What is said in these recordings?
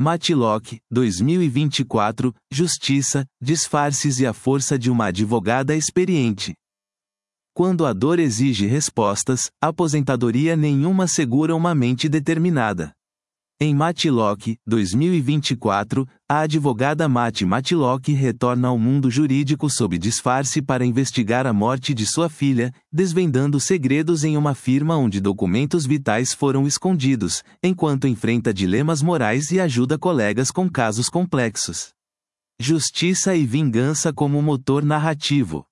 Matlock, 2024, Justiça, disfarces e a força de uma advogada experiente. Quando a dor exige respostas, aposentadoria nenhuma segura uma mente determinada. Em Matlock, 2024, a advogada Matlock retorna ao mundo jurídico sob disfarce para investigar a morte de sua filha, desvendando segredos em uma firma onde documentos vitais foram escondidos, enquanto enfrenta dilemas morais e ajuda colegas com casos complexos. Justiça e vingança como motor narrativo.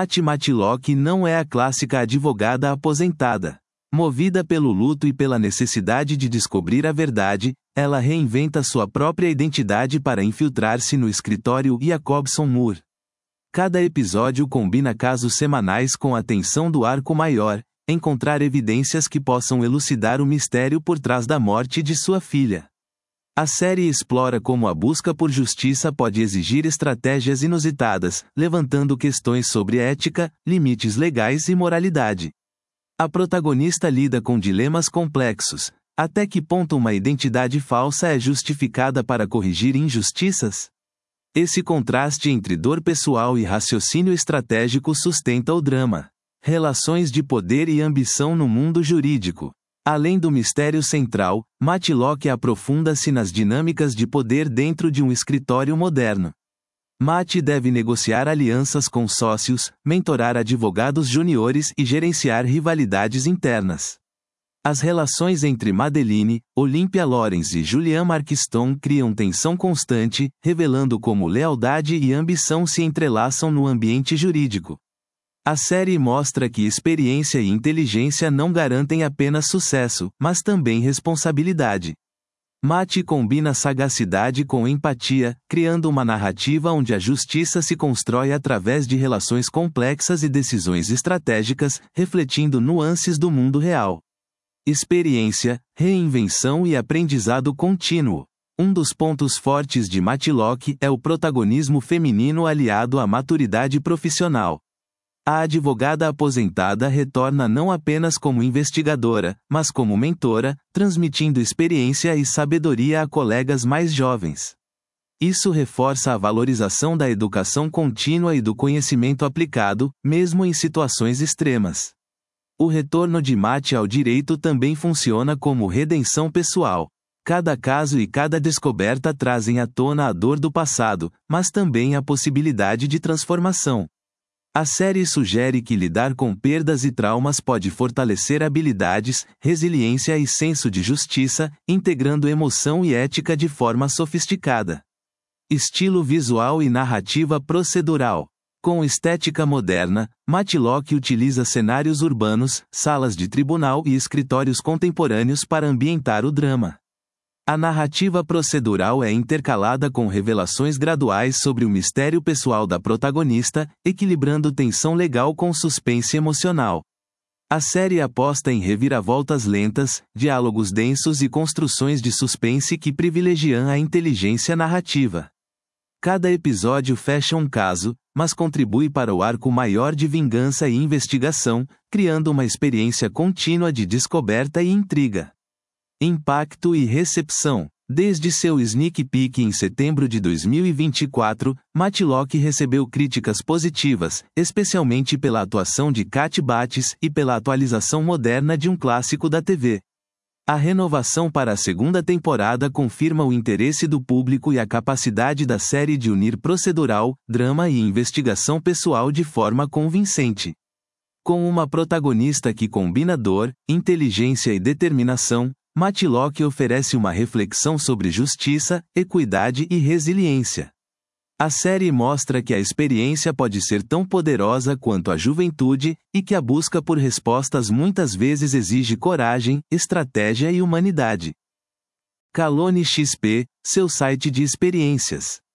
Matlock não é a clássica advogada aposentada. Movida pelo luto e pela necessidade de descobrir a verdade, ela reinventa sua própria identidade para infiltrar-se no escritório Jacobson Moore. Cada episódio combina casos semanais com a tensão do arco maior, encontrar evidências que possam elucidar o mistério por trás da morte de sua filha. A série explora como a busca por justiça pode exigir estratégias inusitadas, levantando questões sobre ética, limites legais e moralidade. A protagonista lida com dilemas complexos. Até que ponto uma identidade falsa é justificada para corrigir injustiças? Esse contraste entre dor pessoal e raciocínio estratégico sustenta o drama. Relações de poder e ambição no mundo jurídico. Além do mistério central, Matlock aprofunda-se nas dinâmicas de poder dentro de um escritório moderno. Matt deve negociar alianças com sócios, mentorar advogados juniores e gerenciar rivalidades internas. As relações entre Madeline, Olympia Lawrence e Julian Markstone criam tensão constante, revelando como lealdade e ambição se entrelaçam no ambiente jurídico. A série mostra que experiência e inteligência não garantem apenas sucesso, mas também responsabilidade. Matt combina sagacidade com empatia, criando uma narrativa onde a justiça se constrói através de relações complexas e decisões estratégicas, refletindo nuances do mundo real. Experiência, reinvenção e aprendizado contínuo. Um dos pontos fortes de Matlock é o protagonismo feminino aliado à maturidade profissional. A advogada aposentada retorna não apenas como investigadora, mas como mentora, transmitindo experiência e sabedoria a colegas mais jovens. Isso reforça a valorização da educação contínua e do conhecimento aplicado, mesmo em situações extremas. O retorno de Matt ao direito também funciona como redenção pessoal. Cada caso e cada descoberta trazem à tona a dor do passado, mas também a possibilidade de transformação. A série sugere que lidar com perdas e traumas pode fortalecer habilidades, resiliência e senso de justiça, integrando emoção e ética de forma sofisticada. Estilo visual e narrativa procedural. Com estética moderna, Matlock utiliza cenários urbanos, salas de tribunal e escritórios contemporâneos para ambientar o drama. A narrativa procedural é intercalada com revelações graduais sobre o mistério pessoal da protagonista, equilibrando tensão legal com suspense emocional. A série aposta em reviravoltas lentas, diálogos densos e construções de suspense que privilegiam a inteligência narrativa. Cada episódio fecha um caso, mas contribui para o arco maior de vingança e investigação, criando uma experiência contínua de descoberta e intriga. Impacto e recepção. Desde seu sneak peek em setembro de 2024, Matlock recebeu críticas positivas, especialmente pela atuação de Kat Bates e pela atualização moderna de um clássico da TV. A renovação para a segunda temporada confirma o interesse do público e a capacidade da série de unir procedural, drama e investigação pessoal de forma convincente. Com uma protagonista que combina dor, inteligência e determinação, Matlock oferece uma reflexão sobre justiça, equidade e resiliência. A série mostra que a experiência pode ser tão poderosa quanto a juventude, e que a busca por respostas muitas vezes exige coragem, estratégia e humanidade. Calone XP, seu site de experiências.